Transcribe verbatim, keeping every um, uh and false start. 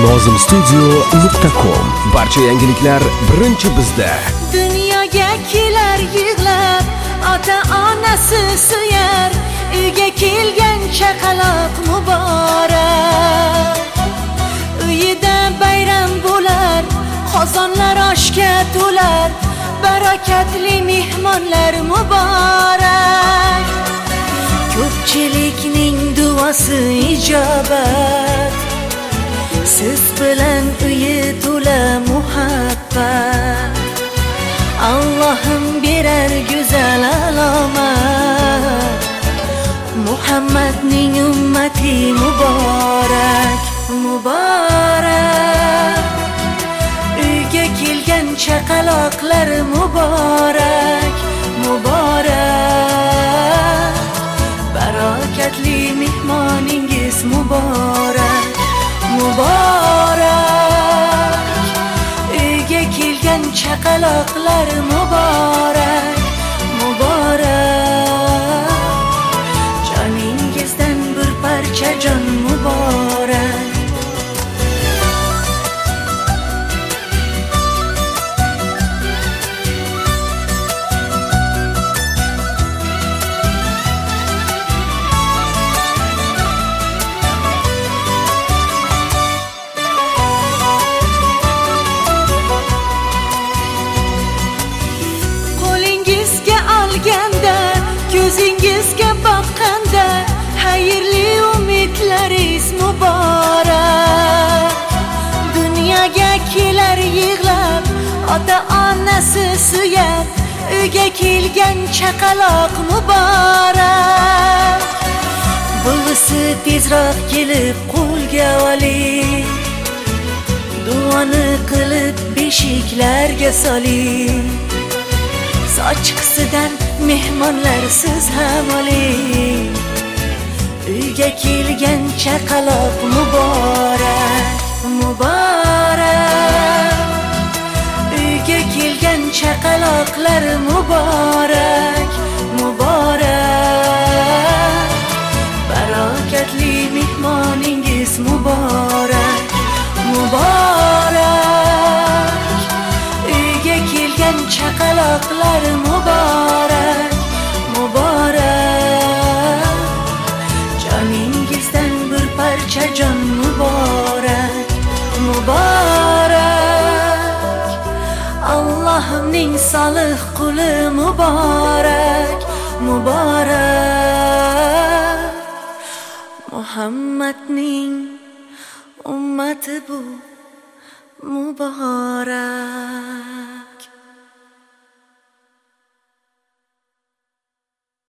nozim studio nuqta com. Barcha yangiliklar birinchi bizda. Dunyoga kelar yig'lab, ota-onasi suyar, uyga kelgan chaqaloq muborak. Uyida bayram bo'lar, qozonlar oshga to'lar, barakatli mehmonlar muborak. Ko'pchilikning duosi ijobat, siz bilan uyi to'la muhabbat. Allohim berar go'zal alomat, Muhammadning ummati muborak, muborak. Uyga kelgan chaqaloqlar muborak, muborak. Barakatli mehmoningiz muborak, muborak. Uyga kelgan chaqaloqlar muborak, muborak. Joningizdan bir parcha jon muborak. Ko'zingizga boqqanda xayrli umidlaringiz muborak. Dunyoga kelar yig'lab, ota-onasi suyab, uyga kelgan chaqaloq muborak. Buvisi tezroq kelib qo'lga oling, duoni qilib beshiklarga soling. Sochqisidan mehmonlar siz ham oling. Uyga kelgan chaqaloq muborak, muborak. Uyga kelgan chaqaloqlar muborak, muborak. Barakatli mehmoningiz muborak, muborak. Uyga kelgan chaqaloqlar muborak, muborak. Joningizdan bir parcha jon muborak, muborak. Allohning solih quli muborak, muborak. Muhammadning ummati bu muborak.